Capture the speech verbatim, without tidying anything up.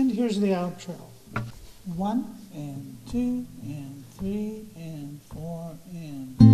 And here's the outro. One, and two, and three, and four, and...